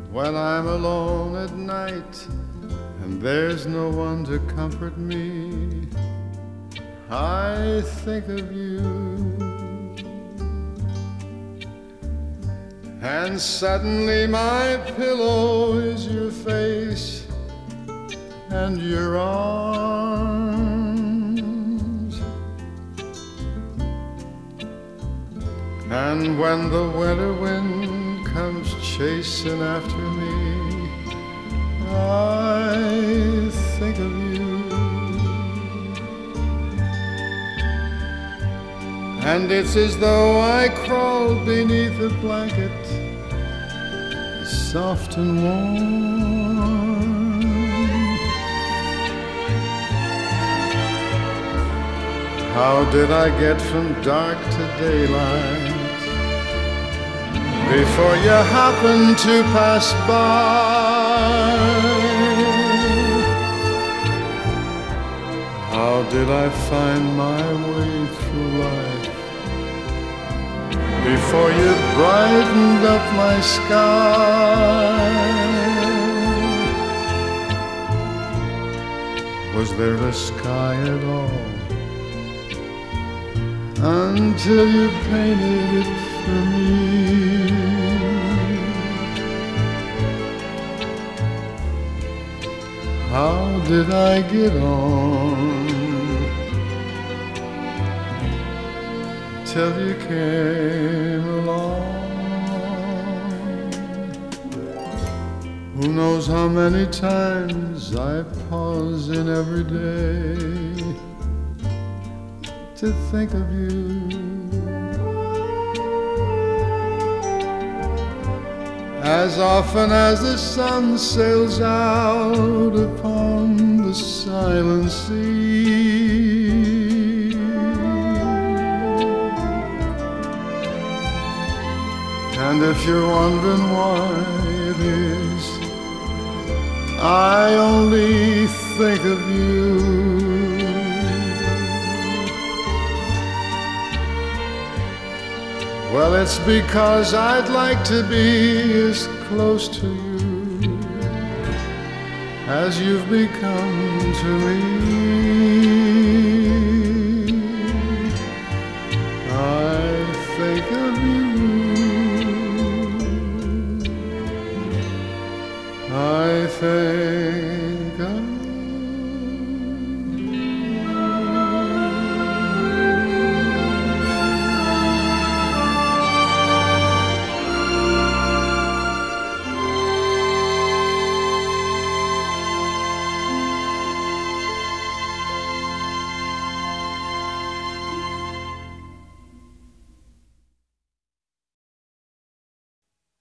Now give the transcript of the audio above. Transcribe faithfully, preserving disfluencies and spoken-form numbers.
when I'm alone at night and there's no one to comfort me, I think of you. And suddenly my pillow is your face and your arms. And when the winter wind comes chasing after me, I think of you. And it's as though I crawled beneath a blanket, soft and warm. How did I get from dark to daylight before you happened to pass by? How did I find my way through life before you brightened up my sky? Was there a sky at all until you painted it for me? How did I get on till you came along? Who knows how many times I pause in every day to think of you. As often as the sun sails out upon the silent sea, and if you're wondering why it is I only think of you, well, it's because I'd like to be as close to you as you've become to me. I think of you, I think